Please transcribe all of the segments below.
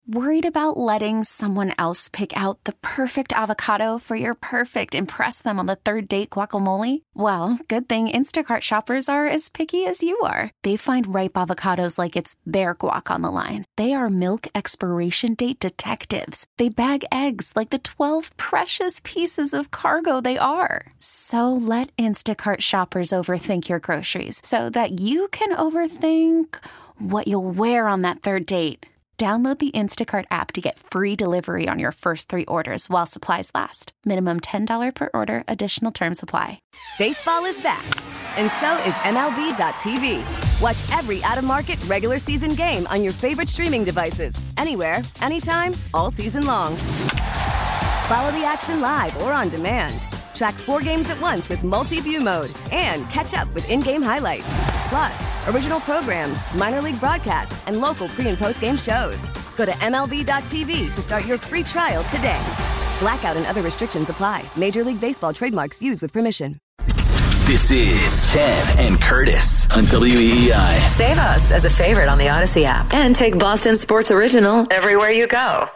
Worried about letting someone else pick out the perfect avocado for your perfect impress them on the third date guacamole? Well, good thing Instacart shoppers are as picky as you are. They find ripe avocados like it's their guac on the line. They are milk expiration date detectives. They bag eggs like the 12 precious pieces of cargo they are. So let Instacart shoppers overthink your groceries so that you can overthink what you'll wear on that third date. Download the Instacart app to get free delivery on your first 3 orders while supplies last. Minimum $10 per order. Additional terms apply. Baseball is back, and so is MLB.tv. Watch every out-of-market regular season game on your favorite streaming devices. Anywhere, anytime, all season long. Follow the action live or on demand. Track 4 games at once with multi-view mode and catch up with in-game highlights. Plus, original programs, minor league broadcasts, and local pre- and post-game shows. Go to MLB.tv to start your free trial today. Blackout and other restrictions apply. Major League Baseball trademarks used with permission. This is Ken and Curtis on WEEI. Save us as a favorite on the Odyssey app and take Boston Sports Original everywhere you go.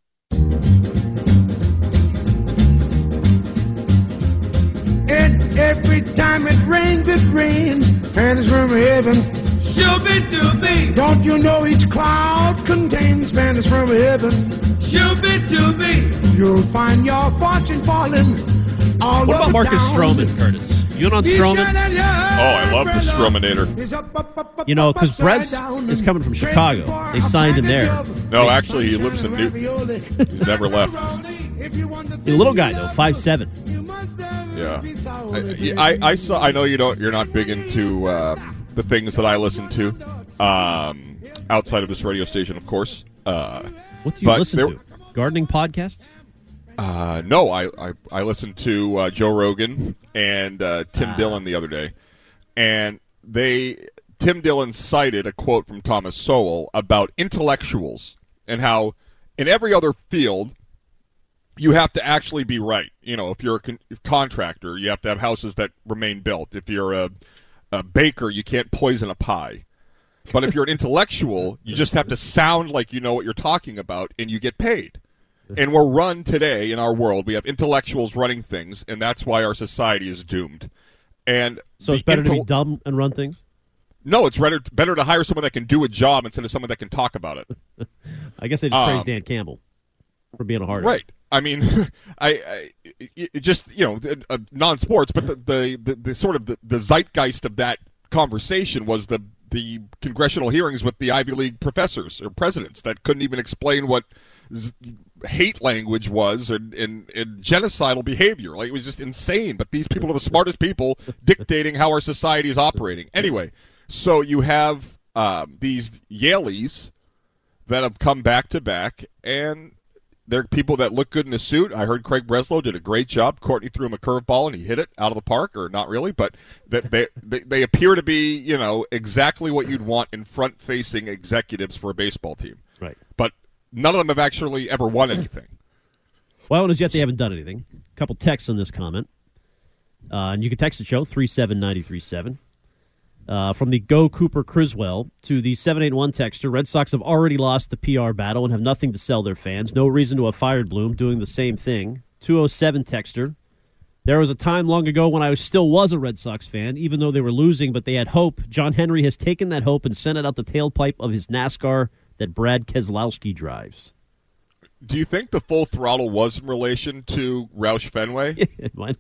And every time it rains, and it's from heaven. Shoo-be-doo-be. Don't you know each cloud contains Spanish from heaven? Shoo-be-doo-be. You'll find your fortune falling all What about over Marcus town. Stroman, Curtis? You in on Stroman? I love the Strominator. You know, because Brez is coming from Chicago. They signed him there. No, actually, he lives in Newton. He's never left. He's a little guy, though, 5'7". Yeah, I saw. I know you're not big into the things that I listen to outside of this radio station, of course. What do you listen to? Gardening podcasts? No, I listened to Joe Rogan and Tim Dillon the other day, and Tim Dillon cited a quote from Thomas Sowell about intellectuals and how in every other field you have to actually be right. You know, if you're a contractor, you have to have houses that remain built. If you're a baker, you can't poison a pie. But if you're an intellectual, you just have to sound like you know what you're talking about, and you get paid. And we're run today in our world. We have intellectuals running things, and that's why our society is doomed. And so it's better to be dumb and run things? No, it's better to hire someone that can do a job instead of someone that can talk about it. I guess they just praised Dan Campbell for being a hard right. I mean, it just, non-sports, but the sort of the zeitgeist of that conversation was the congressional hearings with the Ivy League professors or presidents that couldn't even explain what hate language was and genocidal behavior. Like, it was just insane. But these people are the smartest people dictating how our society is operating. Anyway, so you have these Yaleys that have come back to back, and they're people that look good in a suit. I heard Craig Breslow did a great job. Courtney threw him a curveball, and he hit it out of the park, or not really, but they appear to be, exactly what you'd want in front-facing executives for a baseball team. Right. But none of them have actually ever won anything. Well, and as yet they haven't done anything. A couple texts on this comment. And you can text the show, 37937. From the Go Cooper Criswell to the 781 texter, Red Sox have already lost the PR battle and have nothing to sell their fans. No reason to have fired Bloom, doing the same thing. 207 texter, there was a time long ago when I still was a Red Sox fan, even though they were losing, but they had hope. John Henry has taken that hope and sent it out the tailpipe of his NASCAR that Brad Keselowski drives. Do you think the Full Throttle was in relation to Roush Fenway? It might.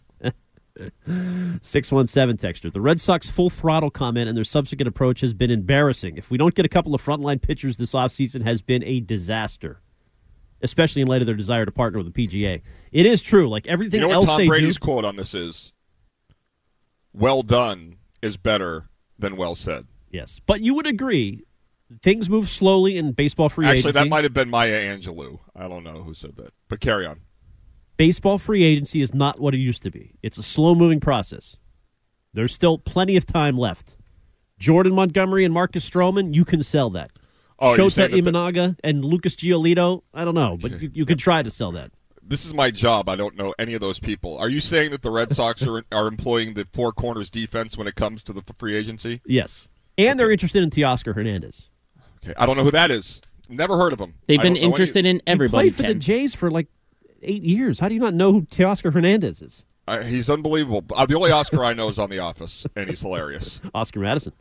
617 texter. The Red Sox Full Throttle comment and their subsequent approach has been embarrassing. If we don't get a couple of frontline pitchers this offseason, has been a disaster, especially in light of their desire to partner with the PGA. It is true. Like everything else Tom they Brady's do. quote on this is, well done is better than well said. Yes. But you would agree, things move slowly in baseball free agency. Actually, that might have been Maya Angelou. I don't know who said that. But carry on. Baseball free agency is not what it used to be. It's a slow-moving process. There's still plenty of time left. Jordan Montgomery and Marcus Stroman, you can sell that. Shota Imanaga and Lucas Giolito, I don't know, but you could try to sell that. This is my job. I don't know any of those people. Are you saying that the Red Sox are employing the four corners defense when it comes to the free agency? Yes. And they're interested in Teoscar Hernandez. Okay, I don't know who that is. Never heard of him. They've been interested in everybody. He played for the Jays for like 8 years. How do you not know who Teoscar Hernandez is? He's unbelievable. The only Oscar I know is on The Office, and he's hilarious. Oscar Madison.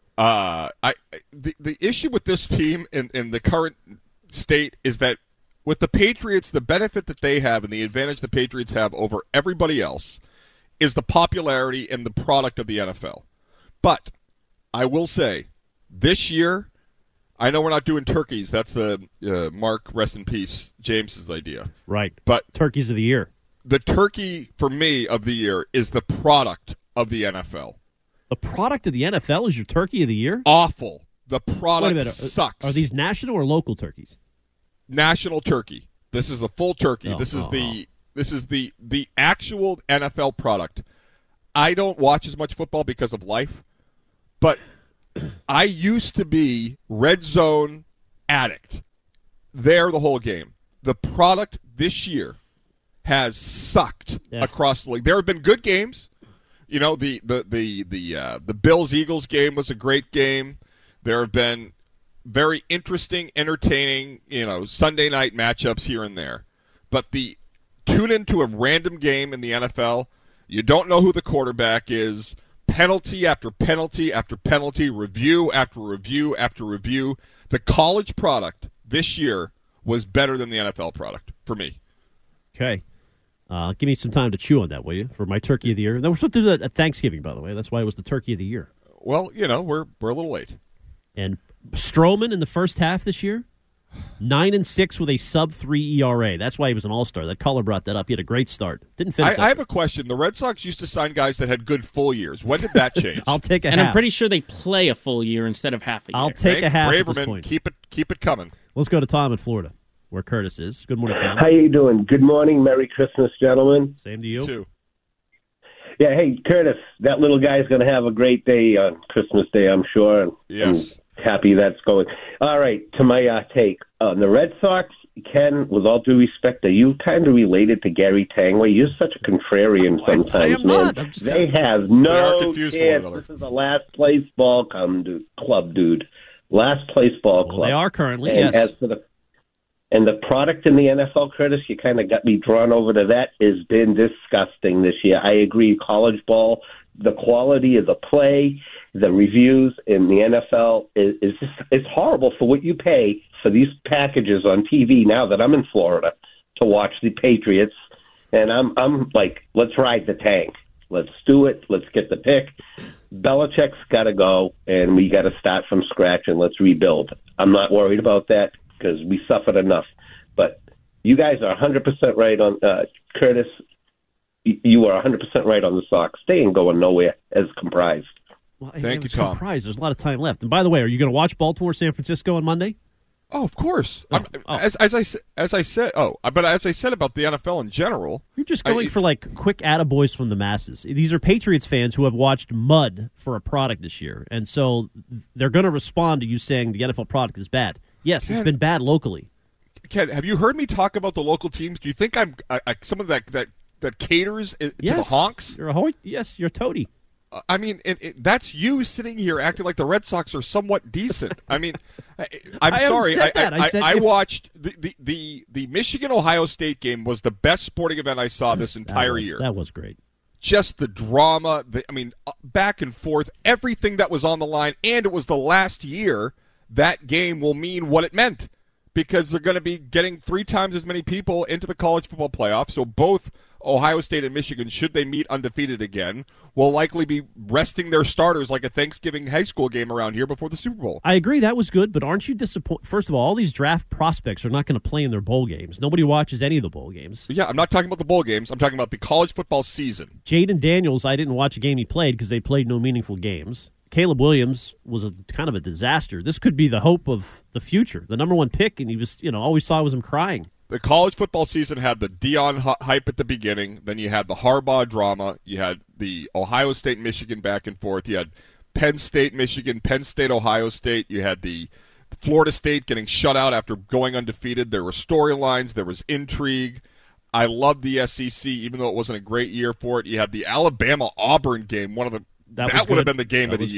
The issue with this team in the current state is that with the Patriots, the benefit that they have and the advantage the Patriots have over everybody else is the popularity and the product of the NFL. But I will say, this year, I know we're not doing turkeys. That's the Mark, rest in peace, James's idea. Right. But turkeys of the year. The turkey, for me, of the year is the product of the NFL. The product of the NFL is your turkey of the year? Awful. The product sucks. Are these national or local turkeys? National turkey. This is the full turkey. This is the actual NFL product. I don't watch as much football because of life, but I used to be red zone addict. There the whole game. The product this year has sucked across the league. There have been good games. You know, the Bills-Eagles game was a great game. There have been very interesting, entertaining, Sunday night matchups here and there. But tune into a random game in the NFL, you don't know who the quarterback is, penalty after penalty after penalty, review after review after review. The college product this year was better than the NFL product for me. Okay. Give me some time to chew on that, will you, for my turkey of the year? We're supposed to do that at Thanksgiving, by the way. That's why it was the turkey of the year. Well, we're a little late. And Stroman in the first half this year, 9-6 with a sub-3 ERA. That's why he was an all-star. That caller brought that up. He had a great start. Didn't finish. I have a question. The Red Sox used to sign guys that had good full years. When did that change? I'll take a half. And I'm pretty sure they play a full year instead of half a year. I'll take a half Braverman, at this point. Keep it coming. Let's go to Tom in Florida, where Curtis is. Good morning, Tom. How you doing? Good morning. Merry Christmas, gentlemen. Same to you. Too. Yeah, hey, Curtis, that little guy's going to have a great day on Christmas Day, I'm sure. Yes. I'm happy that's going. All right, to my take. The Red Sox, Ken, with all due respect, are you kind of related to Gary Tanguay? You're such a contrarian sometimes, I am man. not. They have no confused chance. This is the last place ball club, dude. Last place ball club. Well, they are currently, and yes. As for the product in the NFL, Curtis, you kind of got me drawn over to that, has been disgusting this year. I agree, college ball, the quality of the play, the reviews in the NFL is just, it's horrible for what you pay for these packages on TV now that I'm in Florida to watch the Patriots. And I'm like, let's ride the tank. Let's do it. Let's get the pick. Belichick's got to go, and we got to start from scratch, and let's rebuild. I'm not worried about that because we suffered enough. But you guys are 100% right on Curtis. You are 100% right on the Sox. They ain't going nowhere as comprised. Well, Thank you, Tom. Comprised. There's a lot of time left. And by the way, are you going to watch Baltimore, San Francisco on Monday? Oh, of course. But as I said about the NFL in general, you're just going for like quick attaboys from the masses. These are Patriots fans who have watched mud for a product this year, and so they're going to respond to you saying the NFL product is bad. Yes, it's been bad locally. Ken, have you heard me talk about the local teams? Do you think I'm some of that caters to the honks? Yes, you're a toady. I mean, that's you sitting here acting like the Red Sox are somewhat decent. I mean, I'm sorry. I watched the Michigan-Ohio State game was the best sporting event I saw this entire year. That was great. Just the drama, back and forth, everything that was on the line, and it was the last year that game will mean what it meant because they're going to be getting 3 times as many people into the college football playoff, so both Ohio State and Michigan, should they meet undefeated again, will likely be resting their starters like a Thanksgiving high school game around here before the Super Bowl. I agree, that was good, but aren't you disappointed? First of all these draft prospects are not going to play in their bowl games. Nobody watches any of the bowl games. Yeah, I'm not talking about the bowl games. I'm talking about the college football season. Jaden Daniels, I didn't watch a game he played because they played no meaningful games. Caleb Williams was kind of a disaster. This could be the hope of the future. The number 1 pick, and he was, all we saw was him crying. The college football season had the Dion hype at the beginning. Then you had the Harbaugh drama. You had the Ohio State-Michigan back and forth. You had Penn State-Michigan, Penn State-Ohio State. You had the Florida State getting shut out after going undefeated. There were storylines. There was intrigue. I loved the SEC, even though it wasn't a great year for it. You had the Alabama-Auburn game, that would have been the game of the year.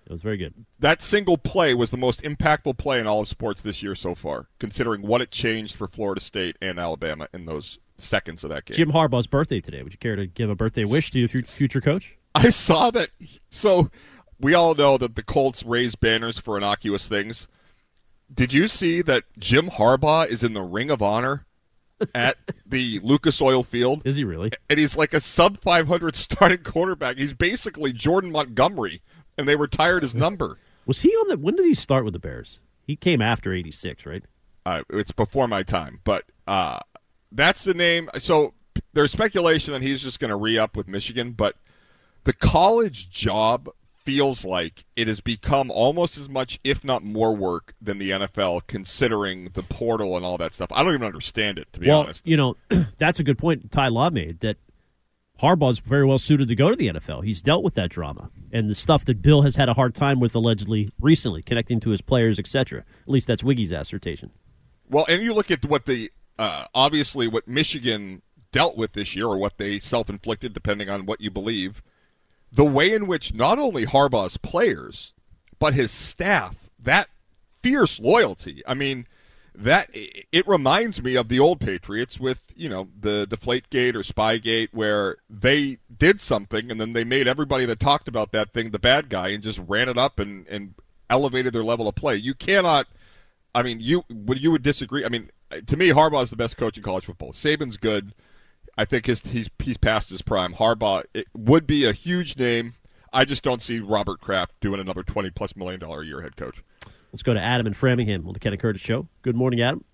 It was very good. That single play was the most impactful play in all of sports this year so far, considering what it changed for Florida State and Alabama in those seconds of that game. Jim Harbaugh's birthday today. Would you care to give a birthday wish to your future coach? I saw that. So we all know that the Colts raise banners for innocuous things. Did you see that Jim Harbaugh is in the Ring of Honor at the Lucas Oil Field? Is he really? And he's like a sub-500 starting quarterback. He's basically Jordan Montgomery, and they retired his number. Was he on the? When did he start with the Bears? He came after '86, right? It's before my time, but that's the name. So there's speculation that he's just going to re-up with Michigan, but the college job feels like it has become almost as much, if not more work than the NFL, considering the portal and all that stuff. I don't even understand it, to be honest. You know, that's a good point Ty Law made, that Harbaugh's very well suited to go to the NFL. He's dealt with that drama and the stuff that Bill has had a hard time with allegedly recently, connecting to his players, etc. At least that's Wiggy's assertion. Well, and you look at what the obviously what Michigan dealt with this year, or what they self-inflicted, depending on what you believe. The way in which not only Harbaugh's players, but his staff, that fierce loyalty. I mean, that it reminds me of the old Patriots with, you know, the Deflategate or Spygate, where they did something and then they made everybody that talked about that thing the bad guy and just ran it up and elevated their level of play. You cannot. I mean, you would disagree. I mean, to me, Harbaugh is the best coach in college football. Saban's good. I think he's past his prime. Harbaugh, it would be a huge name. I just don't see Robert Kraft doing another $20+ million a year head coach. Let's go to Adam in Framingham on the Ken and Curtis Show. Good morning, Adam.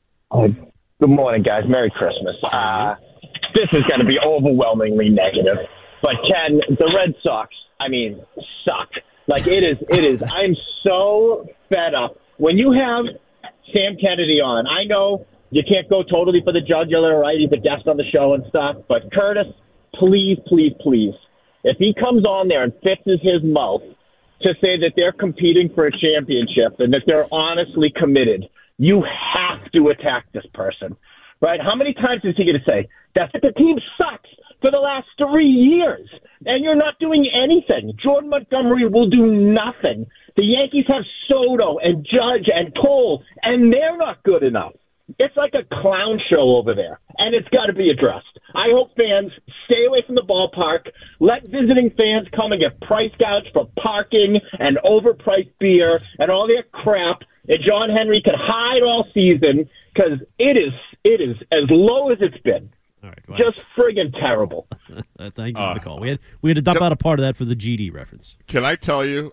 Good morning, guys. Merry Christmas. This is going to be overwhelmingly negative. But, Ken, the Red Sox, I mean, suck. Like, it is. I'm so fed up. When you have Sam Kennedy on, I know you can't go totally for the jugular, right? He's a guest on the show and stuff. But, Curtis, please, please, please, if he comes on there and fixes his mouth to say that they're competing for a championship and that they're honestly committed, you have to attack this person, right? How many times is he going to say that the team sucks for the last 3 years and you're not doing anything? Jordan Montgomery will do nothing. The Yankees have Soto and Judge and Cole, and they're not good enough. It's like a clown show over there, and it's got to be addressed. I hope fans stay away from the ballpark. Let visiting fans come and get price gouged for parking and overpriced beer and all that crap. And John Henry can hide all season because it is as low as it's been. All right, wow. Just friggin' terrible. Thank you for the call. We had to dump out a part of that for the GD reference. Can I tell you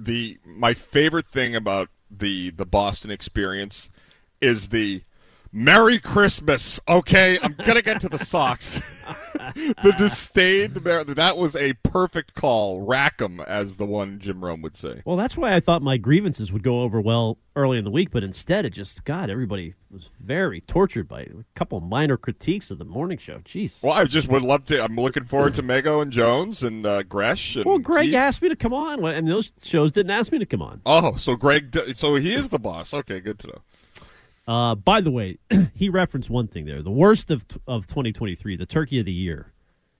my favorite thing about the Boston experience is the Merry Christmas. Okay, I'm going to get to the Sox. The disdain, that was a perfect call. Rack 'em, as the one Jim Rome would say. Well, that's why I thought my grievances would go over well early in the week, but instead it just, God, everybody was very tortured by it. A couple minor critiques of the morning show. Jeez. Well, I just would love to. I'm looking forward to Mego and Jones and Gresh. And well, Greg Keith. asked me to come on, and those shows didn't ask me to come on. Oh, so so he is the boss. Okay, good to know. By the way, he referenced one thing there. The worst of 2023, the Turkey of the Year,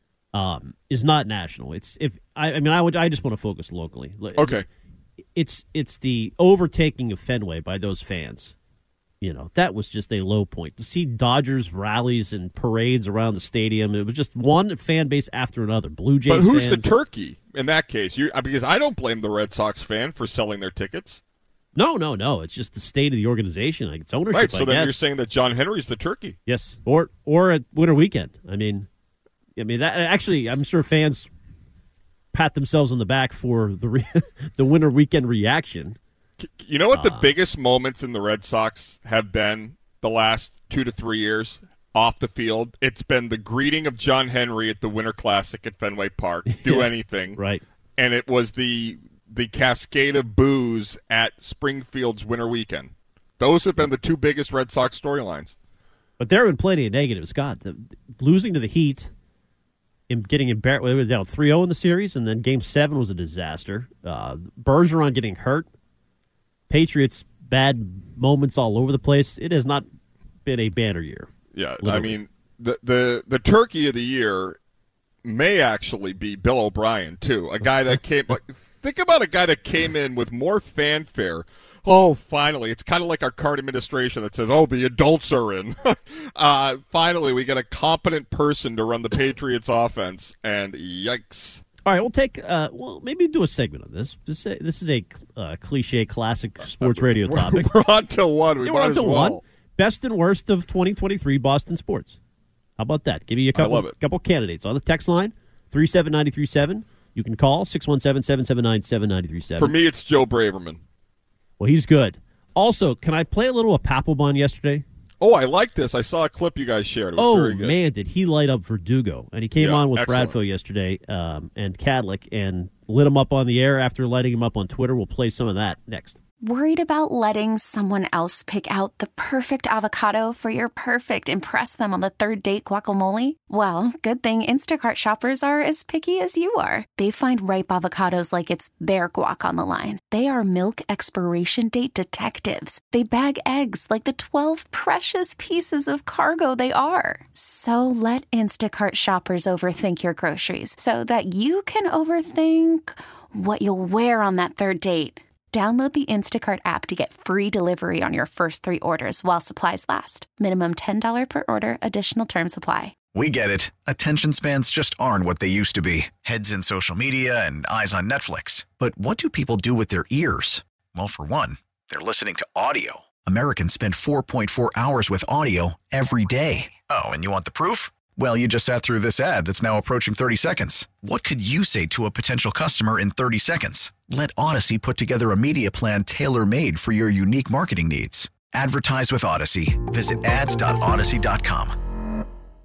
is not national. I just want to focus locally. Okay. It's the overtaking of Fenway by those fans. You know, that was just a low point. To see Dodgers rallies and parades around the stadium, it was just one fan base after another. Blue Jays But who's fans. the turkey in that case? Because I don't blame the Red Sox fan for selling their tickets. No. It's just the state of the organization, like its ownership. Right. So I then guess. you're saying that John Henry's the turkey. Yes, or at Winter Weekend. I mean that actually, I'm sure fans pat themselves on the back for the Winter Weekend reaction. You know what the biggest moments in the Red Sox have been the last 2 to 3 years off the field? It's been the greeting of John Henry at the Winter Classic at Fenway Park. Do anything. Right. And it was the cascade of boos at Springfield's Winter Weekend. Those have been the two biggest Red Sox storylines. But there have been plenty of negatives. God, losing to the Heat and getting embarrassed. We were down 3-0 in the series, and then Game 7 was a disaster. Bergeron getting hurt. Patriots, bad moments all over the place. It has not been a banner year. Yeah, literally. I mean, the turkey of the year may actually be Bill O'Brien, too. A guy that came Think about a guy that came in with more fanfare. Oh, finally. It's kind of like our current administration that says, oh, the adults are in. Finally, we get a competent person to run the Patriots offense, and yikes. All right, we'll take maybe do a segment on this. This is a cliche, classic sports radio topic. We're on to one. We might as well. One. Best and worst of 2023 Boston sports. How about that? Give you a couple candidates on the text line, 37937. You can call 617-779-7937. For me, it's Joe Braverman. Well, he's good. Also, can I play a little of Papelbon yesterday? Oh, I like this. I saw a clip you guys shared. It was very good. Man, did he light up Verdugo. And he came on with Bradfield yesterday and Cadlick and lit him up on the air after lighting him up on Twitter. We'll play some of that next. Worried about letting someone else pick out the perfect avocado for your perfect impress them on the third date guacamole? Well, good thing Instacart shoppers are as picky as you are. They find ripe avocados like it's their guac on the line. They are milk expiration date detectives. They bag eggs like the 12 precious pieces of cargo they are. So let Instacart shoppers overthink your groceries so that you can overthink what you'll wear on that third date. Download the Instacart app to get free delivery on your first 3 orders while supplies last. Minimum $10 per order. Additional terms apply. We get it. Attention spans just aren't what they used to be. Heads in social media and eyes on Netflix. But what do people do with their ears? Well, for one, they're listening to audio. Americans spend 4.4 hours with audio every day. Oh, and you want the proof? Well, you just sat through this ad that's now approaching 30 seconds. What could you say to a potential customer in 30 seconds? Let Odyssey put together a media plan tailor-made for your unique marketing needs. Advertise with Odyssey. Visit ads.odyssey.com.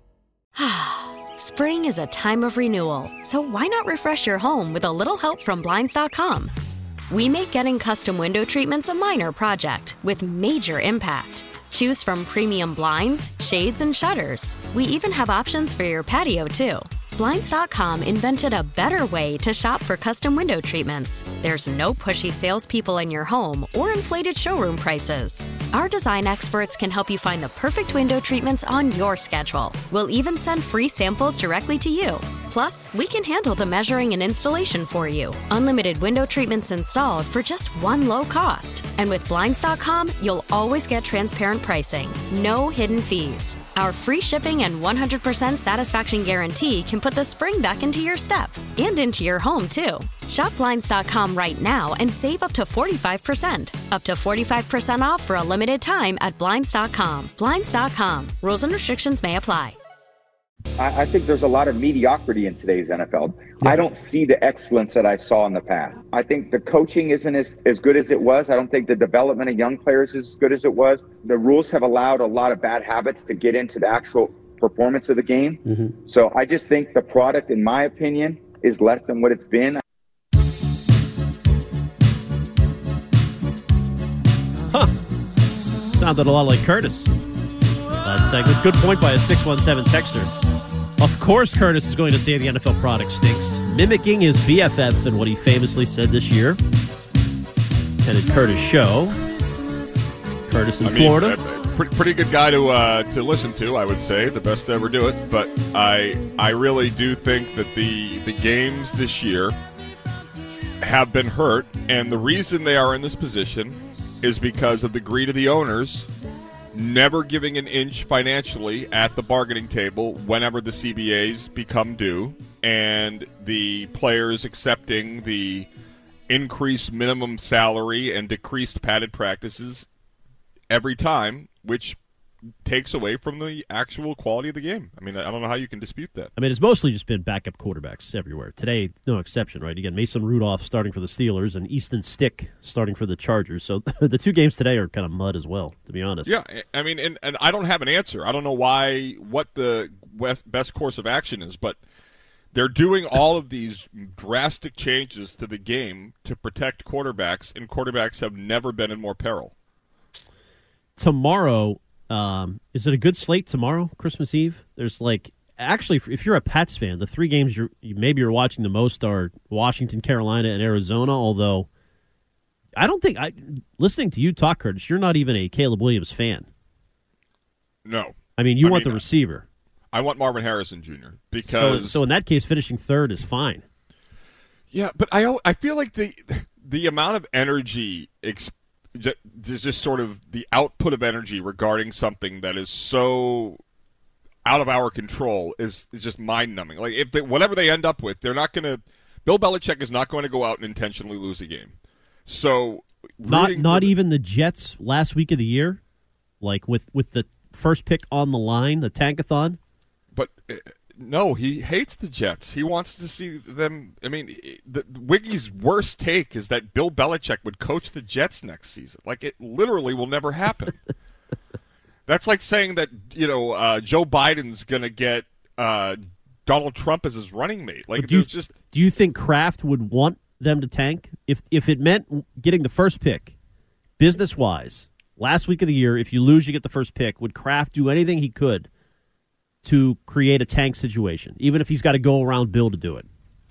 Spring is a time of renewal, so why not refresh your home with a little help from Blinds.com? We make getting custom window treatments a minor project with major impact. Choose from premium blinds, shades, and shutters. We even have options for your patio, too. Blinds.com invented a better way to shop for custom window treatments. There's no pushy salespeople in your home or inflated showroom prices. Our design experts can help you find the perfect window treatments on your schedule. We'll even send free samples directly to you. Plus, we can handle the measuring and installation for you. Unlimited window treatments installed for just one low cost. And with Blinds.com, you'll always get transparent pricing. No hidden fees. Our free shipping and 100% satisfaction guarantee can put the spring back into your step and into your home, too. Shop Blinds.com right now and save up to 45%. Up to 45% off for a limited time at Blinds.com. Blinds.com. Rules and restrictions may apply. I think there's a lot of mediocrity in today's NFL. Yeah. I don't see the excellence that I saw in the past. I think the coaching isn't as good as it was. I don't think the development of young players is as good as it was. The rules have allowed a lot of bad habits to get into the actual performance of the game. Mm-hmm. So I just think the product, in my opinion, is less than what it's been. Sounded a lot like Curtis last segment. Good point by a 617 texter. Of course Curtis is going to say the NFL product stinks, mimicking his BFF and what he famously said this year. And at Curtis' show, Curtis in Florida. Pretty good guy to listen to, I would say. The best to ever do it. But I really do think that the games this year have been hurt. And the reason they are in this position is because of the greed of the owners never giving an inch financially at the bargaining table whenever the CBAs become due, and the players accepting the increased minimum salary and decreased padded practices every time, which takes away from the actual quality of the game. I mean, I don't know how you can dispute that. I mean, it's mostly just been backup quarterbacks everywhere. Today, no exception, right? Again, Mason Rudolph starting for the Steelers and Easton Stick starting for the Chargers. So the two games today are kind of mud as well, to be honest. Yeah, I mean, and I don't have an answer. I don't know what the best course of action is, but they're doing all of these drastic changes to the game to protect quarterbacks, and quarterbacks have never been in more peril. Tomorrow, is it a good slate tomorrow, Christmas Eve? There's actually, if you're a Pats fan, the 3 games you're watching the most are Washington, Carolina, and Arizona, although I don't think, listening to you talk, Curtis, you're not even a Caleb Williams fan. No. I mean, you want the receiver. I want Marvin Harrison Jr. because... So in that case, finishing third is fine. Yeah, but I feel like the amount of energy just sort of the output of energy regarding something that is so out of our control is just mind-numbing. Like whatever they end up with, they're not going to. Bill Belichick is not going to go out and intentionally lose a game. So not even the Jets last week of the year, like with the first pick on the line, the tankathon. But no, he hates the Jets. He wants to see them. I mean, Wiggy's worst take is that Bill Belichick would coach the Jets next season. Like, it literally will never happen. That's like saying that Joe Biden's going to get Donald Trump as his running mate. Like, do you think Kraft would want them to tank if it meant getting the first pick, business wise? Last week of the year, if you lose, you get the first pick. Would Kraft do anything he could to create a tank situation, even if he's got to go around Bill to do it?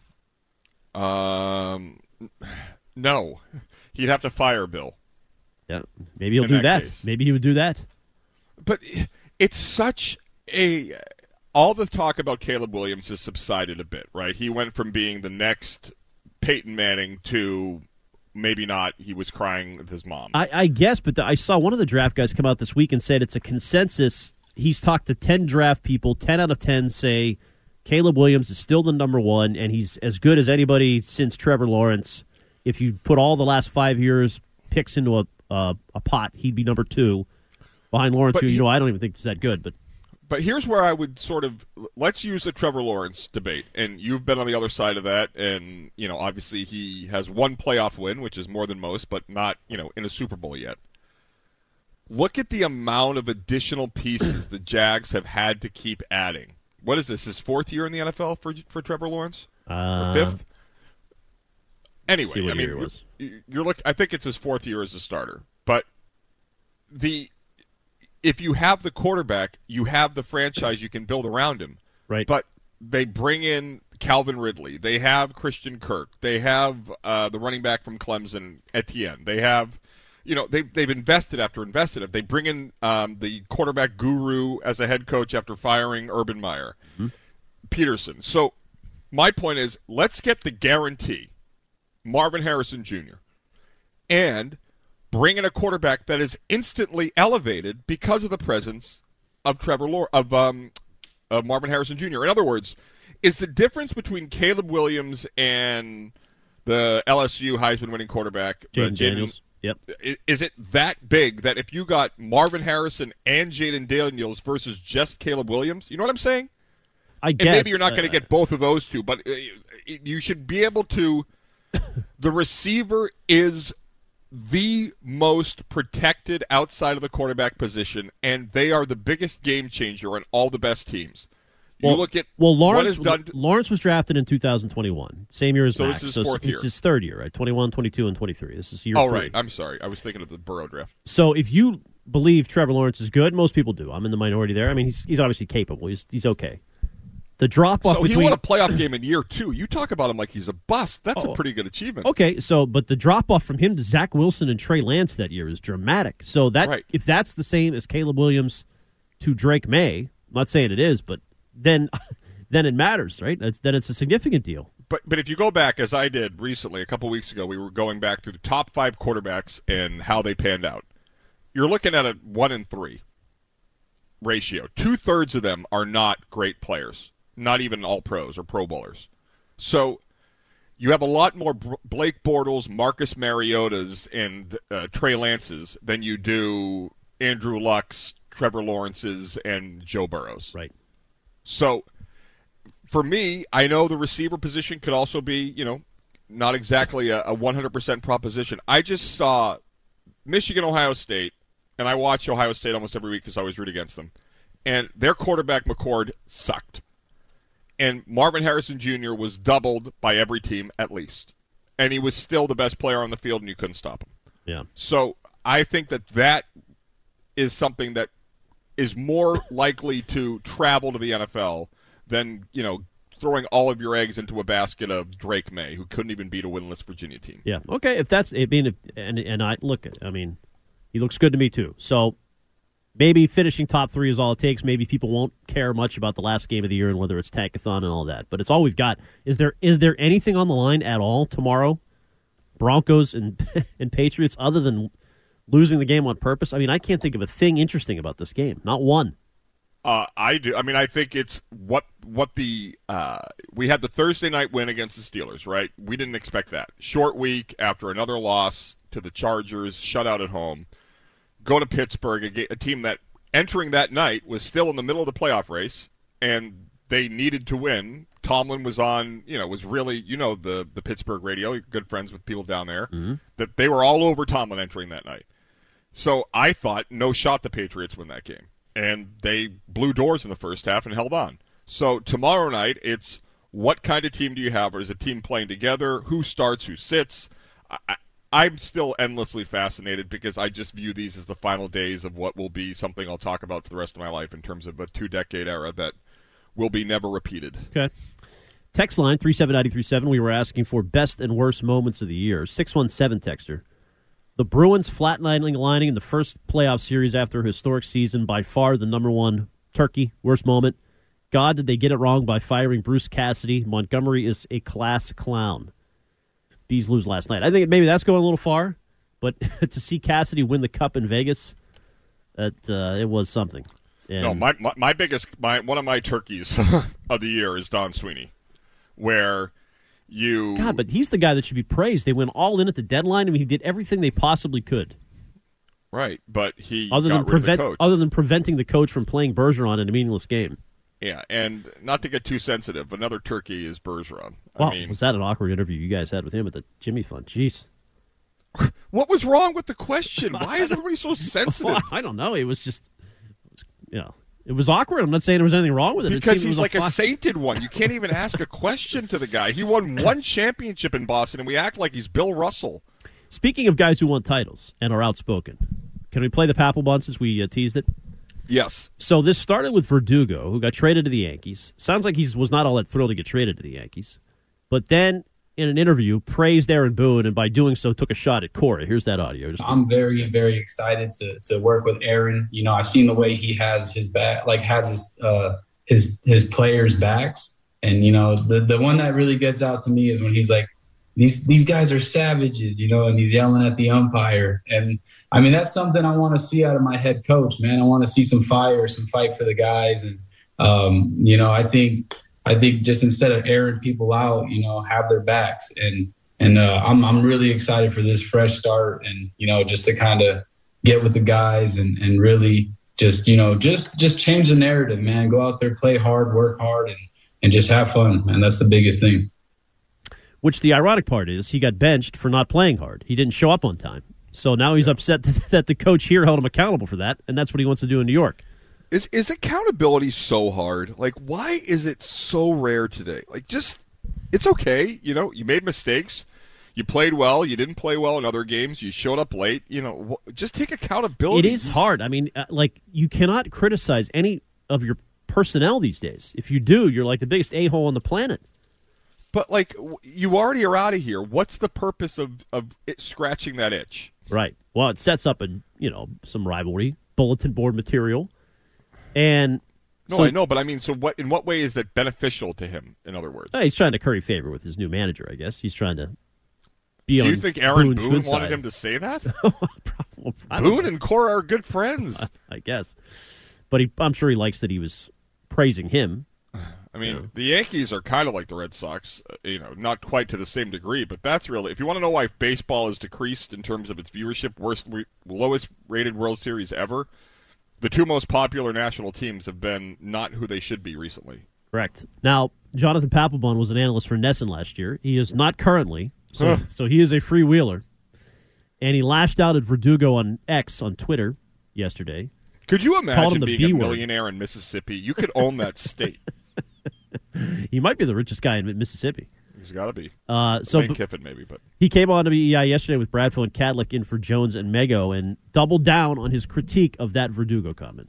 No. He'd have to fire Bill. Yeah, maybe he'll do that. Case. Maybe he would do that. But it's such a... All the talk about Caleb Williams has subsided a bit, right? He went from being the next Peyton Manning to maybe not. He was crying with his mom. I guess, but I saw one of the draft guys come out this week and said it's a consensus. He's talked to 10 draft people. 10 out of 10 say Caleb Williams is still the number one, and he's as good as anybody since Trevor Lawrence. If you put all the last 5 years picks into a pot, he'd be number two behind Lawrence, who I don't even think is that good. But here's where I would sort of let's use the Trevor Lawrence debate, and you've been on the other side of that, and obviously he has one playoff win, which is more than most, but not in a Super Bowl yet. Look at the amount of additional pieces the Jags have had to keep adding. What is this? His fourth year in the NFL for Trevor Lawrence? Or fifth? Anyway, I mean, I think it's his fourth year as a starter. But if you have the quarterback, you have the franchise you can build around him. Right. But they bring in Calvin Ridley. They have Christian Kirk. They have the running back from Clemson, Etienne. They have, they've invested after invested. They bring in the quarterback guru as a head coach after firing Urban Meyer, Peterson. So my point is, let's get the guarantee, Marvin Harrison Jr., and bring in a quarterback that is instantly elevated because of the presence of Marvin Harrison Jr. In other words, is the difference between Caleb Williams and the LSU Heisman-winning quarterback, Jaden Daniels? Yep. Is it that big that if you got Marvin Harrison and Jaden Daniels versus just Caleb Williams, you know what I'm saying? I guess. And maybe you're not going to get both of those two, but you should be able to. The receiver is the most protected outside of the quarterback position, and they are the biggest game changer on all the best teams. Lawrence was drafted in 2021, same year as Max. This is his fourth year. It's his third year, right? 21, 22, and 23. This is year 3. Right. I'm sorry. I was thinking of the Burrow draft. So if you believe Trevor Lawrence is good, most people do. I'm in the minority there. I mean, he's obviously capable. He's okay. The drop-off between... he won a playoff game in year 2. You talk about him like he's a bust. That's a pretty good achievement. Okay, but the drop-off from him to Zach Wilson and Trey Lance that year is dramatic. So if that's the same as Caleb Williams to Drake May, I'm not saying it is, but then it matters, right? Then it's a significant deal. But if you go back, as I did recently, a couple weeks ago, we were going back to the top 5 quarterbacks and how they panned out. You're looking at a 1-3 ratio. 2/3 of them are not great players. Not even all pros or pro bowlers. So you have a lot more Blake Bortles, Marcus Mariotas, and Trey Lances than you do Andrew Luck's, Trevor Lawrence's, and Joe Burrow's. Right. So for me, I know the receiver position could also be, not exactly a 100% proposition. I just saw Michigan, Ohio State, and I watch Ohio State almost every week because I always root against them. And their quarterback, McCord, sucked. And Marvin Harrison Jr. was doubled by every team at least. And he was still the best player on the field, and you couldn't stop him. Yeah. So I think that is something that is more likely to travel to the NFL than, throwing all of your eggs into a basket of Drake May, who couldn't even beat a winless Virginia team. Yeah. Okay. If that's, he looks good to me too. So maybe finishing top 3 is all it takes. Maybe people won't care much about the last game of the year and whether it's Tankathon and all that. But it's all we've got. Is there anything on the line at all tomorrow, Broncos and Patriots, other than losing the game on purpose? I mean, I can't think of a thing interesting about this game. Not one. I do. I mean, I think it's what the we had the Thursday night win against the Steelers, right? We didn't expect that. Short week after another loss to the Chargers, shutout at home. Go to Pittsburgh, a team that entering that night was still in the middle of the playoff race, and they needed to win. Tomlin was on, was really, the Pittsburgh radio, good friends with people down there, that they were all over Tomlin entering that night. So I thought, no shot the Patriots win that game. And they blew doors in the first half and held on. So tomorrow night, it's what kind of team do you have? Or is a team playing together? Who starts? Who sits? I'm still endlessly fascinated because I just view these as the final days of what will be something I'll talk about for the rest of my life in terms of a 2-decade era that will be never repeated. Okay. Text line 37937. We were asking for best and worst moments of the year. 617 texter. The Bruins flatlining in the first playoff series after a historic season, by far the number one turkey. Worst moment. God, did they get it wrong by firing Bruce Cassidy? Montgomery is a class clown. Bees lose last night. I think maybe that's going a little far, but to see Cassidy win the Cup in Vegas, it was something. And no, one of my turkeys of the year is Don Sweeney, where God, but he's the guy that should be praised. They went all in at the deadline. I mean, he did everything they possibly could. Right, but he other got rid of the coach. Other than preventing the coach from playing Bergeron in a meaningless game. Yeah, and not to get too sensitive, another turkey is Bergeron. Wow, was that an awkward interview you guys had with him at the Jimmy Fund? Jeez. What was wrong with the question? Why is everybody so sensitive? Well, I don't know. It was just, it was awkward. I'm not saying there was anything wrong with it. Because he's like a sainted one. You can't even ask a question to the guy. He won one championship in Boston, and we act like he's Bill Russell. Speaking of guys who won titles and are outspoken, can we play the Papelbon since we teased it? Yes. So this started with Verdugo, who got traded to the Yankees. Sounds like he was not all that thrilled to get traded to the Yankees. But then, in an interview, praised Aaron Boone, and by doing so, took a shot at Cora. Here's that audio. I'm very, very excited to work with Aaron. I've seen the way he has his back, his players' backs, and the one that really gets out to me is when he's like, these guys are savages, and he's yelling at the umpire. And I mean, that's something I want to see out of my head coach, man. I want to see some fire, some fight for the guys. And, I think just instead of airing people out, have their backs. And I'm really excited for this fresh start and, just to kind of get with the guys and really just change the narrative, man. Go out there, play hard, work hard, and just have fun, man. That's the biggest thing. Which the ironic part is he got benched for not playing hard. He didn't show up on time. So now he's upset that the coach here held him accountable for that, and that's what he wants to do in New York. Is accountability so hard? Like, why is it so rare today? Like, it's okay. You made mistakes. You played well. You didn't play well in other games. You showed up late. Just take accountability. It is hard. I mean, you cannot criticize any of your personnel these days. If you do, you're like the biggest a-hole on the planet. But, you already are out of here. What's the purpose of it scratching that itch? Right. Well, it sets up some rivalry, bulletin board material. And I know, but I mean, so in what way is that beneficial to him, in other words? He's trying to curry favor with his new manager, I guess. He's trying to be on. Do you think Aaron Boone's Boone wanted him to say that? Boone and Cora are good friends. I guess. But I'm sure he likes that he was praising him. I mean, the Yankees are kind of like the Red Sox, not quite to the same degree, but that's really, if you want to know why baseball has decreased in terms of its viewership, lowest rated World Series ever, the two most popular national teams have been not who they should be recently. Correct. Now, Jonathan Papelbon was an analyst for NESN last year. He is not currently, so he is a freewheeler. And he lashed out at Verdugo on X on Twitter yesterday. Could you imagine being a millionaire in Mississippi? You could own that state. He might be the richest guy in Mississippi. He's got to be. Lane Kiffin, maybe. But he came on to BEI yesterday with Bradfield and Cadlick in for Jones and Mego and doubled down on his critique of that Verdugo comment.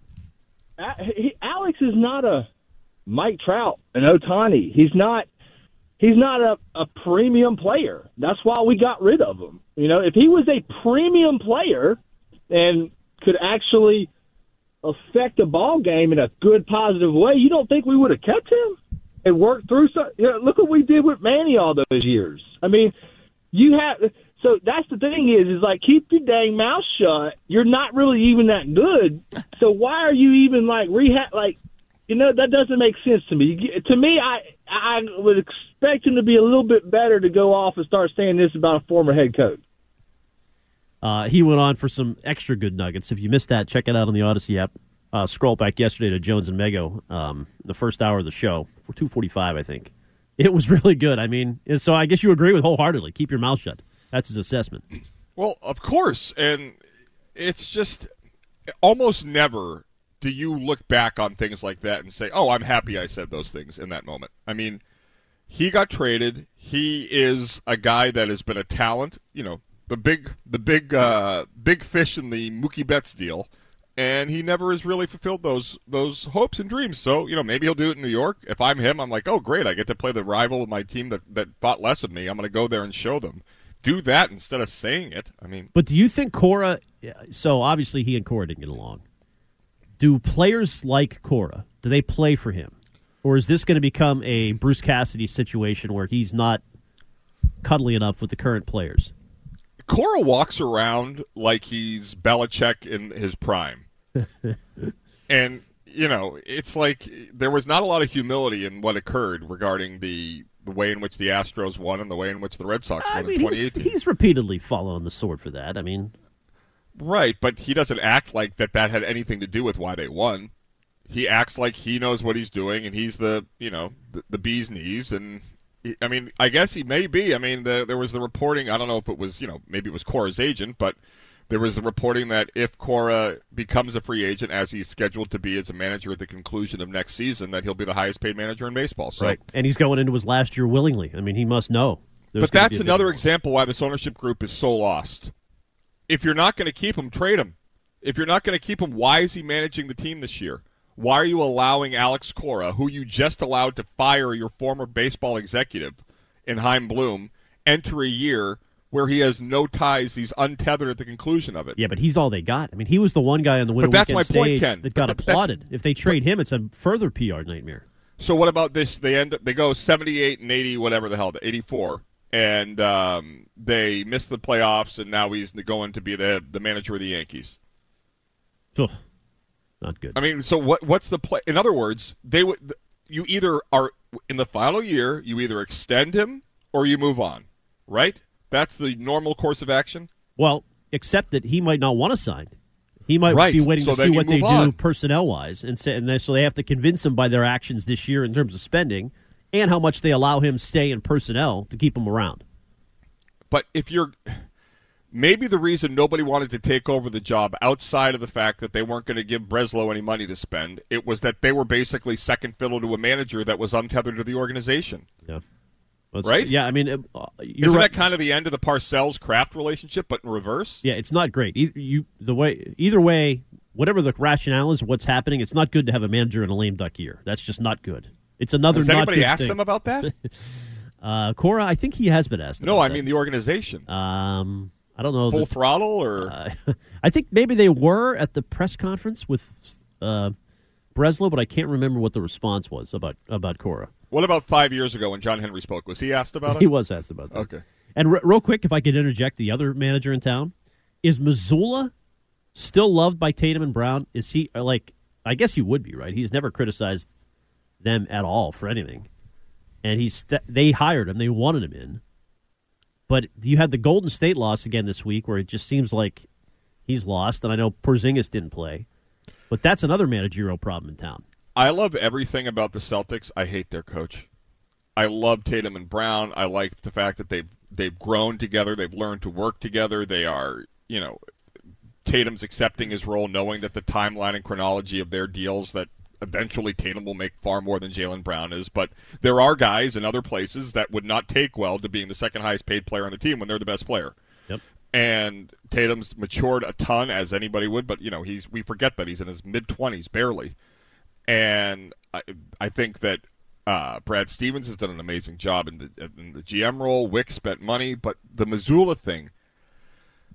Alex is not a Mike Trout and Ohtani. He's not a premium player. That's why we got rid of him. If he was a premium player and could actually affect the ball game in a good, positive way, you don't think we would have kept him and worked through some? Look what we did with Manny all those years. I mean, you have. So that's the thing is like, keep your dang mouth shut. You're not really even that good. So why are you even like that doesn't make sense to me. To me, I would expect him to be a little bit better to go off and start saying this about a former head coach. He went on for some extra good nuggets. If you missed that, check it out on the Odyssey app. Scroll back yesterday to Jones and Mego, the first hour of the show, for 2:45, I think. It was really good. I mean, so I guess you agree with wholeheartedly. Keep your mouth shut. That's his assessment. Well, of course, and it's just almost never do you look back on things like that and say, oh, I'm happy I said those things in that moment. I mean, he got traded. He is a guy that has been a talent, the big fish in the Mookie Betts deal, and he never has really fulfilled those hopes and dreams. So, maybe he'll do it in New York. If I'm him, I'm like, oh, great, I get to play the rival of my team that thought less of me. I'm going to go there and show them. Do that instead of saying it. I mean, but do you think Cora? So obviously he and Cora didn't get along. Do players like Cora? Do they play for him, or is this going to become a Bruce Cassidy situation where he's not cuddly enough with the current players? Cora walks around like he's Belichick in his prime, and it's like there was not a lot of humility in what occurred regarding the way in which the Astros won and the way in which the Red Sox won in 2018. He's repeatedly fallen on the sword for that. I mean, right, but he doesn't act like that had anything to do with why they won. He acts like he knows what he's doing, and he's the bee's knees. And I guess he may be. I mean, there was the reporting. I don't know if it was maybe it was Cora's agent, but there was the reporting that if Cora becomes a free agent, as he's scheduled to be as a manager at the conclusion of next season, that he'll be the highest paid manager in baseball. So. Right, and he's going into his last year willingly. I mean, he must know. But that's another example why this ownership group is so lost. If you're not going to keep him, trade him. If you're not going to keep him, why is he managing the team this year? Why are you allowing Alex Cora, who you just allowed to fire your former baseball executive in Chaim Bloom, enter a year where he has no ties, he's untethered at the conclusion of it? Yeah, but he's all they got. I mean, he was the one guy on the winter weekend stage that got applauded. If they trade him, it's a further PR nightmare. So what about this? They go 78 and 80, whatever the hell, 84, and they missed the playoffs, and now he's going to be the manager of the Yankees. Ugh, not good. I mean, so what's the play? In other words, you either are in the final year, you either extend him or you move on, right? That's the normal course of action? Well, except that he might not want to sign. He might be waiting to see what they do personnel-wise. And so they have to convince him by their actions this year in terms of spending and how much they allow him stay in personnel to keep him around. But maybe the reason nobody wanted to take over the job outside of the fact that they weren't going to give Breslow any money to spend, it was that they were basically second fiddle to a manager that was untethered to the organization. Yeah. Right? Yeah, I mean, isn't that kind of the end of the Parcells-Kraft relationship, but in reverse? Yeah, it's not great. Either way, whatever the rationale is, what's happening, it's not good to have a manager in a lame duck year. That's just not good. It's another. Has not anybody good asked thing. them about that? Cora, I think he has been asked. No, I mean the organization. I don't know. Full throttle, or I think maybe they were at the press conference with Breslow, but I can't remember what the response was about Cora. What about 5 years ago when John Henry spoke? Was he asked about it? He was asked about that. Okay. And real quick, if I could interject the other manager in town, is Mazzulla still loved by Tatum and Brown? Is he, I guess he would be, right? He's never criticized them at all for anything. And they hired him. They wanted him in. But you had the Golden State loss again this week where it just seems like he's lost. And I know Porzingis didn't play. But that's another managerial problem in town. I love everything about the Celtics. I hate their coach. I love Tatum and Brown. I like the fact that they've grown together. They've learned to work together. They are, Tatum's accepting his role, knowing that the timeline and chronology of their deals that eventually Tatum will make far more than Jaylen Brown is. But there are guys in other places that would not take well to being the second highest paid player on the team when they're the best player. Yep. And Tatum's matured a ton, as anybody would, but we forget that he's in his mid-20s, barely. And I think that Brad Stevens has done an amazing job in the GM role. Wick spent money, but the Mazzulla thing,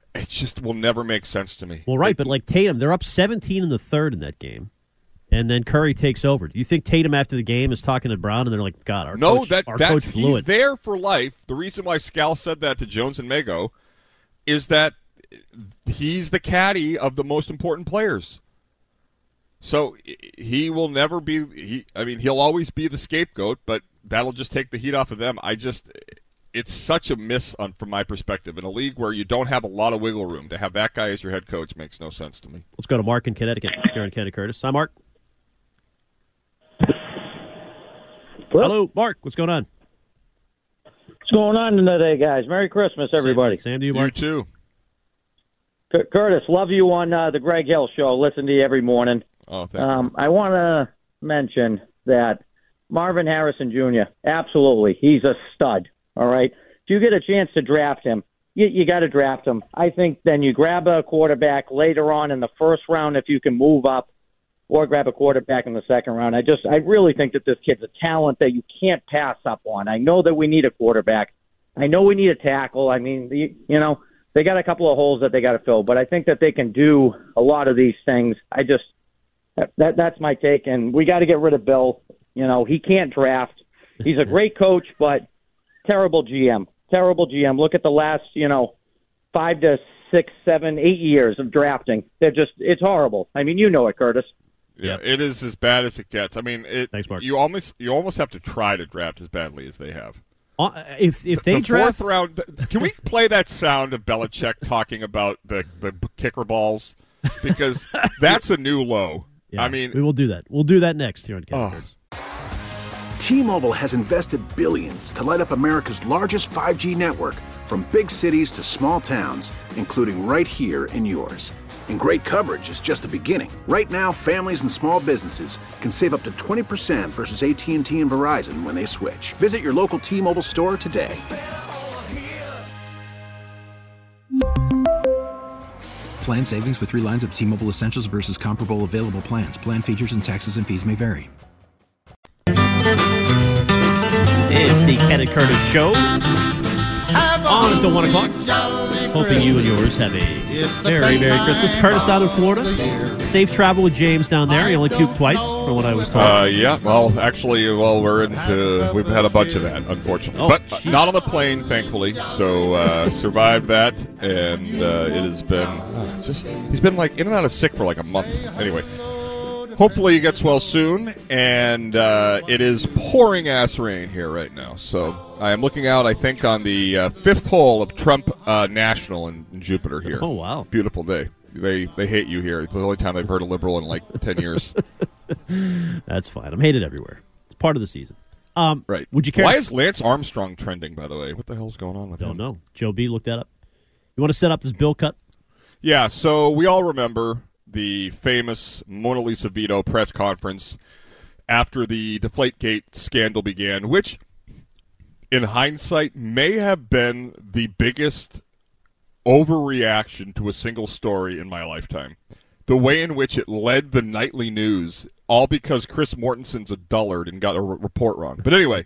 It just will never make sense to me. Well, right, but like Tatum, they're up 17 in the third in that game, and then Curry takes over. Do you think Tatum after the game is talking to Brown and they're like, God, our coach blew he's it? There for life. The reason why Scal said that to Jones and Mago is that he's the caddy of the most important players. So he will never be he'll always be the scapegoat, but that'll just take the heat off of them. It's such a miss from my perspective. In a league where you don't have a lot of wiggle room, to have that guy as your head coach makes no sense to me. Let's go to Mark in Connecticut. Here in Connecticut, Curtis. Hi, Mark. Hello, Mark. What's going on? What's going on today, guys? Merry Christmas, everybody. Same to you, Mark. You too. Curtis, love you on the Greg Hill Show. Listen to you every morning. Oh, thank you. I want to mention that Marvin Harrison Jr., absolutely, he's a stud, all right? If you get a chance to draft him, you got to draft him. I think then you grab a quarterback later on in the first round if you can move up, or grab a quarterback in the second round. I really think that this kid's a talent that you can't pass up on. I know that we need a quarterback. I know we need a tackle. I mean, they got a couple of holes that they got to fill, but I think that they can do a lot of these things. That's my take, and we got to get rid of Bill. He can't draft. He's a great coach, but terrible GM. Terrible GM. Look at the last, 5 to 6, 7, 8 years of drafting. It's horrible. I mean, you know it, Curtis. Yeah, it is as bad as it gets. I mean, Thanks, Mark. You almost have to try to draft as badly as they have. If they draft fourth round, can we play that sound of Belichick talking about the kicker balls? Because that's a new low. Yeah, I mean, we will do that. We'll do that next here on Connecticut. T-Mobile has invested billions to light up America's largest 5G network, from big cities to small towns, including right here in yours. And great coverage is just the beginning. Right now, families and small businesses can save up to 20% versus AT&T and Verizon when they switch. Visit your local T-Mobile store today. Plan savings with 3 lines of T-Mobile Essentials versus comparable available plans. Plan features and taxes and fees may vary. It's the Ken and Curtis Show. On until 1 o'clock. Hoping you and yours have a very Merry Christmas. Curtis down in Florida. Safe travel with James down there. He only puked twice, from what I was told. Yeah. Well, actually, we've had a bunch of that, unfortunately. But not on the plane, thankfully. So survived that, and it has been he's been like in and out of sick for like a month. Anyway. Hopefully he gets well soon, and it is pouring ass rain here right now. So I am looking out, I think, on the 5th hole of Trump National in Jupiter here. Oh, wow. Beautiful day. They hate you here. It's the only time they've heard a liberal in like 10 years. That's fine. I'm hated everywhere. It's part of the season. Right. Would you care? Why is Lance Armstrong trending, by the way? What the hell's going on with him? Don't know. Joe B, look that up. You want to set up this bill cut? Yeah, so we all remember the famous Mona Lisa Vito press conference after the Deflategate scandal began, which, in hindsight, may have been the biggest overreaction to a single story in my lifetime. The way in which it led the nightly news, all because Chris Mortensen's a dullard and got a report wrong. But anyway,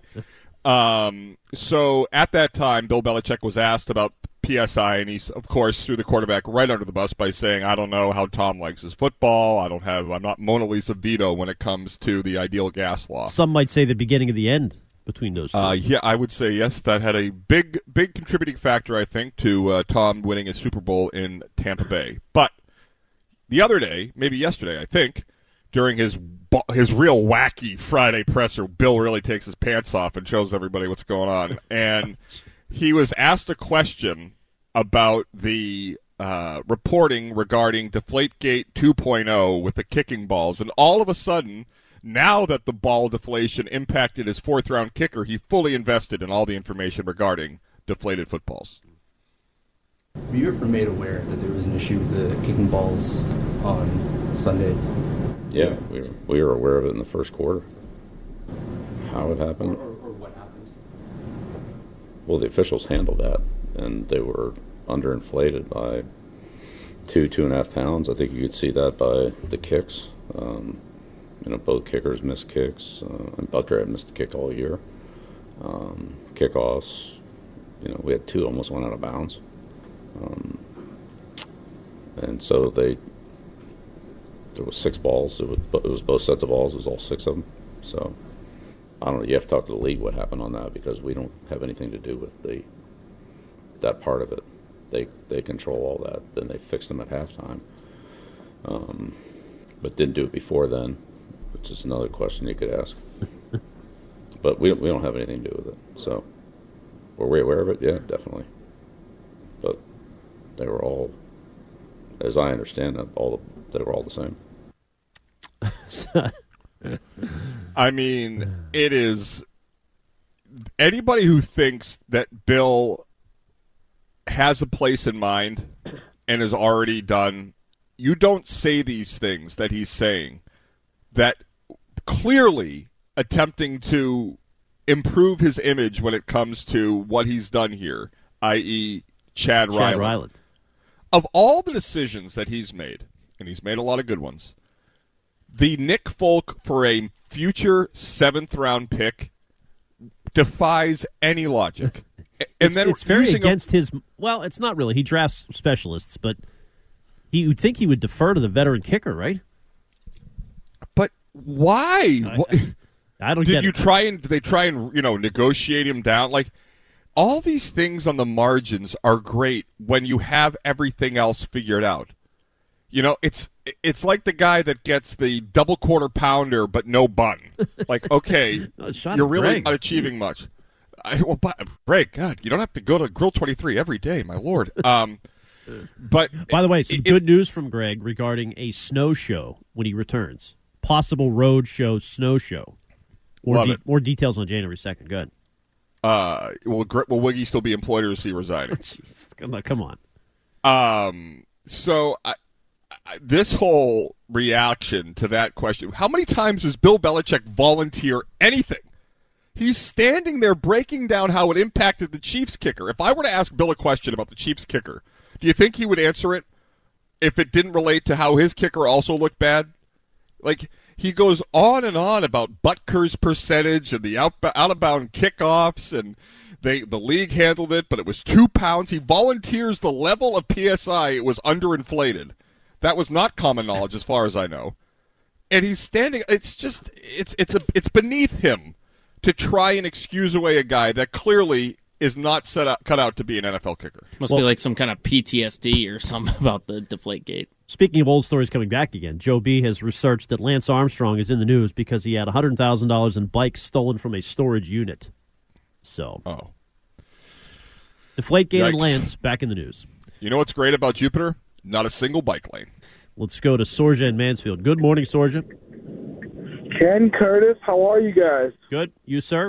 so at that time, Bill Belichick was asked about PSI, and he, of course, threw the quarterback right under the bus by saying, I don't know how Tom likes his football. I'm not Mona Lisa Vito when it comes to the ideal gas law. Some might say the beginning of the end between those two. Yeah, I would say yes. That had a big contributing factor, I think, to Tom winning his Super Bowl in Tampa Bay. But the other day, maybe yesterday, I think, during his real wacky Friday presser, Bill really takes his pants off and shows everybody what's going on. And he was asked a question about the reporting regarding Deflategate 2.0 with the kicking balls. And all of a sudden, now that the ball deflation impacted his 4th-round kicker, he fully invested in all the information regarding deflated footballs. Were you ever made aware that there was an issue with the kicking balls on Sunday? Yeah, we were aware of it in the first quarter. How it happened? Or what happened? Well, the officials handled that, and they were underinflated by 2.5 pounds. I think you could see that by the kicks. Both kickers missed kicks, and Butker had missed a kick all year. Kickoffs, we had 2 almost went out of bounds. And so there was 6 balls. It was both sets of balls. It was all 6 of them. So I don't know. You have to talk to the league what happened on that, because we don't have anything to do with that part of it. They control all that. Then they fixed them at halftime, but didn't do it before then, which is another question you could ask. But we don't have anything to do with it. So were we aware of it? Yeah, definitely. But they were all, as I understand it, they were all the same. I mean, it is anybody who thinks that Bill has a place in mind and has already done, you don't say these things that he's saying that clearly attempting to improve his image when it comes to what he's done here, i.e. Chad Ryland. Of all the decisions that he's made, and he's made a lot of good ones, the Nick Folk for a future 7th-round pick defies any logic. And it's very against his. Well, it's not really. He drafts specialists, but you would think he would defer to the veteran kicker, right? But why? I don't get it. Did they try and negotiate him down? Like, all these things on the margins are great when you have everything else figured out. It's like the guy that gets the double quarter pounder but no bun. Like, okay, you're really not achieving much. Greg, God, you don't have to go to Grill 23 every day, my lord. But by the way, some good news from Greg regarding a snow show when he returns. Possible road show, snow show. More details on January 2nd. Good. Will Wiggy still be employed, or is he resigning? Come on. So this whole reaction to that question, how many times does Bill Belichick volunteer anything? He's standing there breaking down how it impacted the Chiefs kicker. If I were to ask Bill a question about the Chiefs kicker, do you think he would answer it if it didn't relate to how his kicker also looked bad? Like, he goes on and on about Butker's percentage and the out-of-bound kickoffs, and the league handled it, but it was 2 pounds. He volunteers the level of PSI. It was underinflated. That was not common knowledge as far as I know. And he's standing. It's just it's beneath him to try and excuse away a guy that clearly is not cut out to be an NFL kicker. Must be like some kind of PTSD or something about the Deflategate. Speaking of old stories coming back again, Joe B. has researched that Lance Armstrong is in the news because he had $100,000 in bikes stolen from a storage unit. So, Deflategate and Lance back in the news. You know what's great about Jupiter? Not a single bike lane. Let's go to Sorja in Mansfield. Good morning, Sorja. Ken, Curtis, how are you guys? Good. You, sir?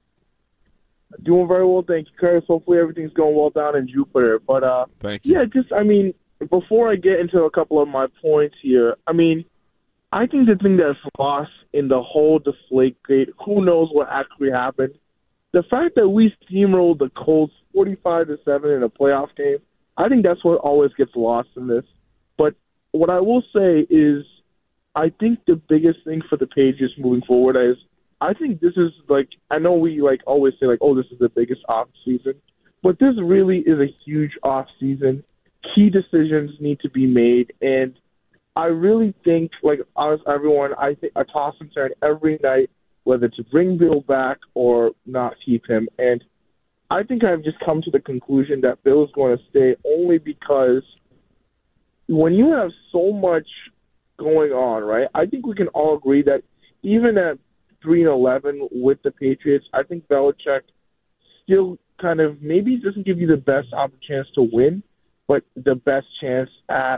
Doing very well, thank you, Curtis. Hopefully everything's going well down in Jupiter. But thank you. Yeah, before I get into a couple of my points here, I think the thing that's lost in the whole Deflategate, who knows what actually happened, the fact that we steamrolled the Colts 45-7 in a playoff game, I think that's what always gets lost in this. But what I will say is, I think the biggest thing for the Patriots moving forward is, I think this is I know we always say this is the biggest off season, but this really is a huge off season. Key decisions need to be made, and I really think, honest everyone, I think I toss and turn every night whether to bring Bill back or not keep him. And I think I've just come to the conclusion that Bill is going to stay only because when you have so much going on, right, I think we can all agree that even at 3-11 with the Patriots, I think Belichick still kind of maybe doesn't give you the best chance to win, but the best chance at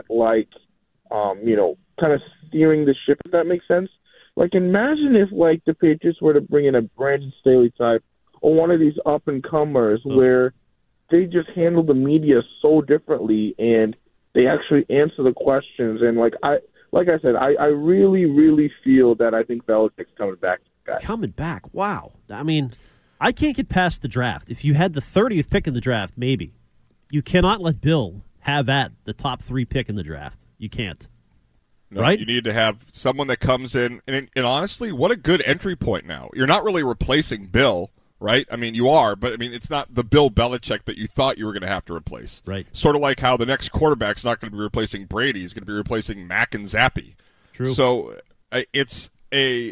kind of steering the ship, if that makes sense. Imagine if the Patriots were to bring in a Brandon Staley type or one of these up and comers where they just handle the media so differently and they actually answer the questions. And I said, I really, really feel that I think Belichick's coming back. Coming back? Wow. I can't get past the draft. If you had the 30th pick in the draft, maybe. You cannot let Bill have the top 3 pick in the draft. You can't. No, right? You need to have someone that comes in, and honestly, what a good entry point now. You're not really replacing Bill, right? I mean, you are, but I mean, it's not the Bill Belichick that you thought you were going to have to replace. Right. Sort of like how the next quarterback's not going to be replacing Brady; he's going to be replacing Mack and Zappe. True. So it's a.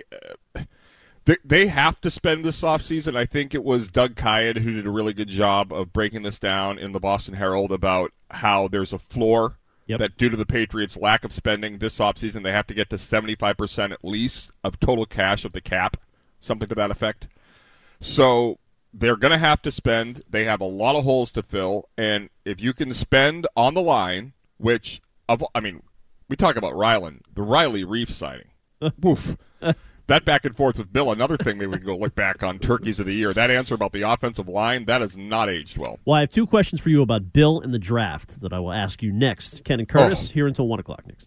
They have to spend this offseason. I think it was Doug Kyed who did a really good job of breaking this down in the Boston Herald about how there's a floor that due to the Patriots' lack of spending this offseason, they have to get to 75% at least of total cash of the cap, something to that effect. So they're going to have to spend. They have a lot of holes to fill, and if you can spend on the line, which, we talk about Ryland, the Riley Reef signing. Woof. That back and forth with Bill, another thing maybe we can go look back on Turkeys of the Year. That answer about the offensive line, that has not aged well. Well, I have two questions for you about Bill and the draft that I will ask you next. Ken and Curtis, here until 1 o'clock next.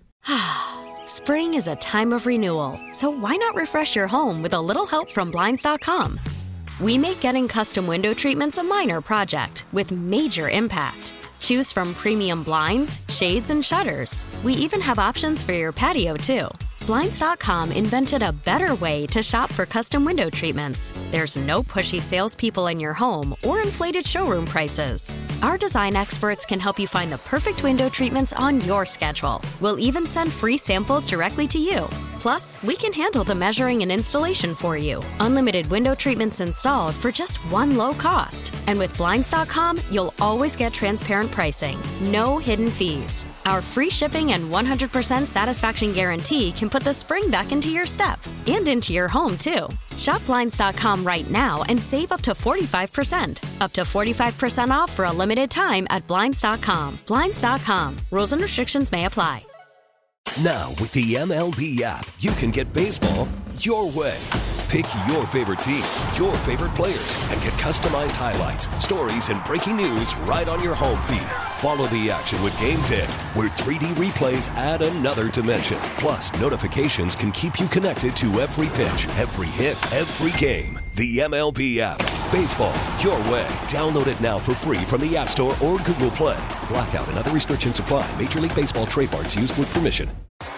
Spring is a time of renewal, so why not refresh your home with a little help from Blinds.com? We make getting custom window treatments a minor project with major impact. Choose from premium blinds, shades, and shutters. We even have options for your patio, too. Blinds.com invented a better way to shop for custom window treatments. There's no pushy salespeople in your home or inflated showroom prices. Our design experts can help you find the perfect window treatments on your schedule. We'll even send free samples directly to you. Plus, we can handle the measuring and installation for you. Unlimited window treatments installed for just one low cost. And with Blinds.com, you'll always get transparent pricing. No hidden fees. Our free shipping and 100% satisfaction guarantee can put the spring back into your step and into your home, too. Shop Blinds.com right now and save up to 45%. Up to 45% off for a limited time at Blinds.com. Blinds.com. Rules and restrictions may apply. Now, with the MLB app, you can get baseball your way. Pick your favorite team, your favorite players, and get customized highlights, stories, and breaking news right on your home feed. Follow the action with Game 10, where 3D replays add another dimension. Plus, notifications can keep you connected to every pitch, every hit, every game. The MLB app. Baseball your way. Download it now for free from the App Store or Google Play. Blackout and other restrictions apply. Major League Baseball trademarks used with permission.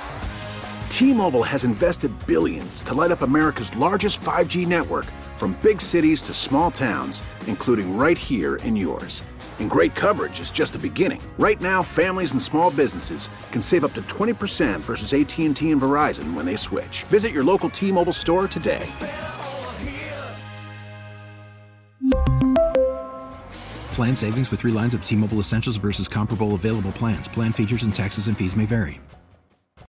T-Mobile has invested billions to light up America's largest 5G network, from big cities to small towns, including right here in yours. And great coverage is just the beginning. Right now, families and small businesses can save up to 20% versus AT&T and Verizon when they switch. Visit your local T-Mobile store today. Plan savings with 3 lines of T-Mobile Essentials versus comparable available plans. Plan features and taxes and fees may vary.